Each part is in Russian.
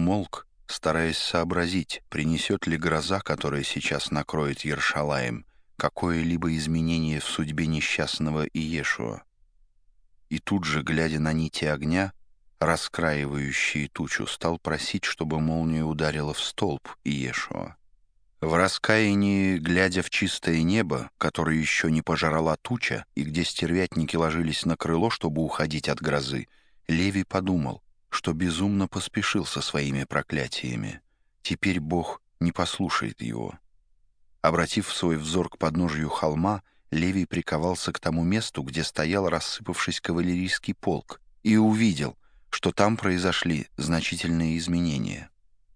умолк, стараясь сообразить, принесет ли гроза, которая сейчас накроет Йерушалаим, какое-либо изменение в судьбе несчастного Иешуа. И тут же, глядя на нити огня, раскраивающие тучу, стал просить, чтобы молния ударила в столб Иешуа. В раскаянии, глядя в чистое небо, которое еще не пожрала туча, и где стервятники ложились на крыло, чтобы уходить от грозы, Левий подумал, что безумно поспешил со своими проклятиями. Теперь Бог не послушает его. Обратив свой взор к подножию холма, Левий приковался к тому месту, где стоял, рассыпавшись, кавалерийский полк, и увидел, что там произошли значительные изменения.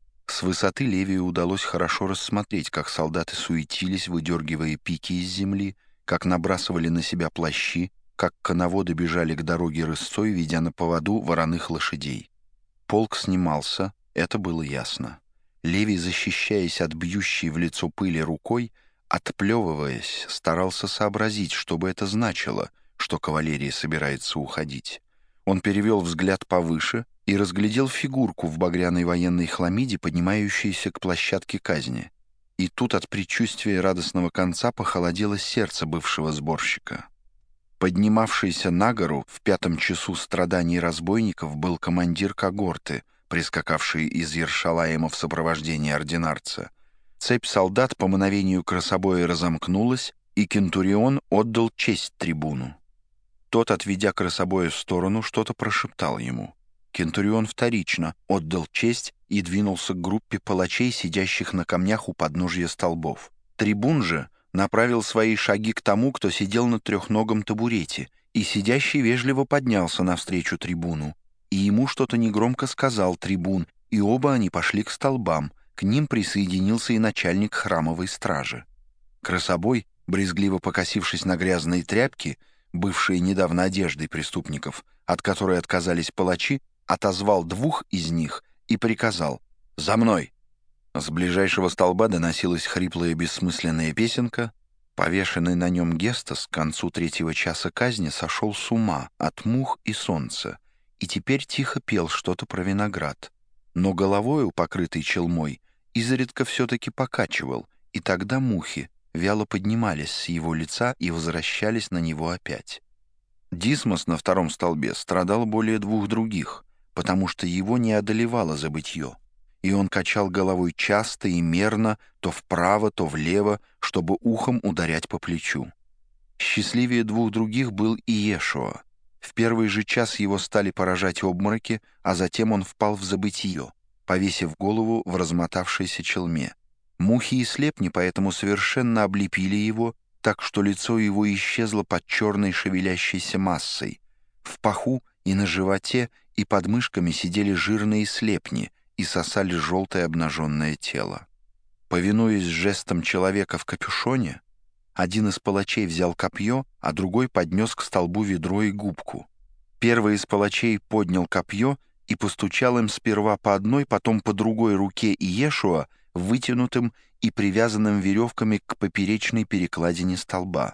С высоты Левию удалось хорошо рассмотреть, как солдаты суетились, выдергивая пики из земли, как набрасывали на себя плащи, как коноводы бежали к дороге рысцой, ведя на поводу вороных лошадей. Полк снимался, это было ясно. Левий, защищаясь от бьющей в лицо пыли рукой, отплевываясь, старался сообразить, что бы это значило, что кавалерия собирается уходить. Он перевел взгляд повыше и разглядел фигурку в багряной военной хламиде, поднимающейся к площадке казни. И тут от предчувствия радостного конца похолодело сердце бывшего сборщика. Поднимавшийся на гору в 5 часу страданий разбойников был командир когорты, прискакавший из Йерушалаима в сопровождении ординарца. Цепь солдат по мановению красобоя разомкнулась, и кентурион отдал честь трибуну. Тот, отведя красобоя в сторону, что-то прошептал ему. Кентурион вторично отдал честь и двинулся к группе палачей, сидящих на камнях у подножья столбов. Трибун же направил свои шаги к тому, кто сидел на трехногом табурете, и сидящий вежливо поднялся навстречу трибуну. И ему что-то негромко сказал трибун, и оба они пошли к столбам. К ним присоединился и начальник храмовой стражи. Красобой, брезгливо покосившись на грязные тряпки, бывшие недавно одеждой преступников, от которой отказались палачи, отозвал 2 из них и приказал «За мной!». С ближайшего столба доносилась хриплая бессмысленная песенка. Повешенный на нем Гестас к концу 3-го часа казни сошел с ума от мух и солнца и теперь тихо пел что-то про виноград. Но головою, покрытой челмой, изредка все-таки покачивал, и тогда мухи вяло поднимались с его лица и возвращались на него опять. Дисмос на 2-м столбе страдал более 2 других, потому что его не одолевало забытье, и он качал головой часто и мерно, то вправо, то влево, чтобы ухом ударять по плечу. Счастливее 2 других был Иешуа. В первый же час его стали поражать обмороки, а затем он впал в забытье, повесив голову в размотавшейся челме. Мухи и слепни поэтому совершенно облепили его, так что лицо его исчезло под черной шевелящейся массой. В паху и на животе и под мышками сидели жирные слепни и сосали желтое обнаженное тело. Повинуясь жестом человека в капюшоне, один из палачей взял копье, а другой поднес к столбу ведро и губку. Первый из палачей поднял копье и постучал им сперва по одной, потом по другой руке Иешуа, вытянутым и привязанным веревками к поперечной перекладине столба.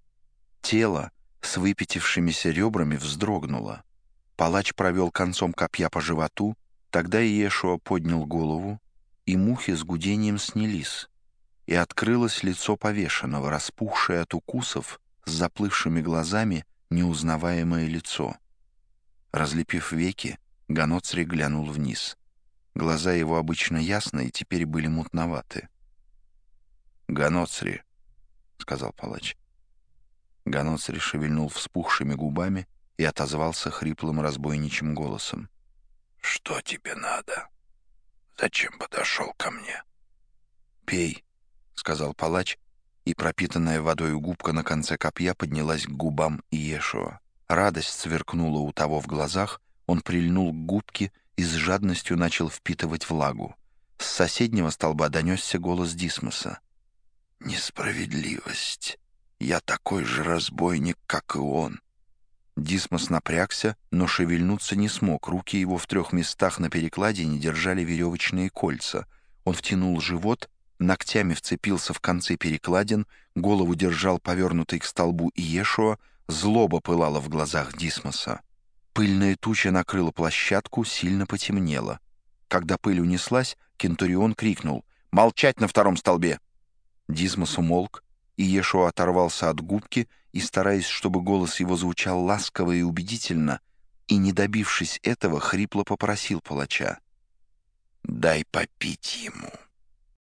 Тело с выпятившимися ребрами вздрогнуло. Палач провел концом копья по животу, тогда Иешуа поднял голову, и мухи с гудением снялись, и открылось лицо повешенного, распухшее от укусов, с заплывшими глазами, неузнаваемое лицо. Разлепив веки, Ганоцри глянул вниз. Глаза его обычно ясные, теперь были мутноваты. «Ганоцри», — сказал палач. Ганоцри шевельнул вспухшими губами и отозвался хриплым разбойничьим голосом. «Что тебе надо? Зачем подошел ко мне?» «Пей», — сказал палач, и пропитанная водой губка на конце копья поднялась к губам Иешуа. Радость сверкнула у того в глазах, он прильнул к губке и с жадностью начал впитывать влагу. С соседнего столба донесся голос Дисмоса. «Несправедливость! Я такой же разбойник, как и он!» Дисмос напрягся, но шевельнуться не смог. Руки его в 3 местах на перекладине держали веревочные кольца. Он втянул живот, ногтями вцепился в концы перекладин, голову держал повернутой к столбу Иешуа, злоба пылала в глазах Дисмоса. Пыльная туча накрыла площадку, сильно потемнело. Когда пыль унеслась, Кентурион крикнул: «Молчать на втором столбе!» Дизмос умолк, и Иешуа оторвался от губки и, стараясь, чтобы голос его звучал ласково и убедительно, и, не добившись этого, хрипло попросил палача: «Дай попить ему».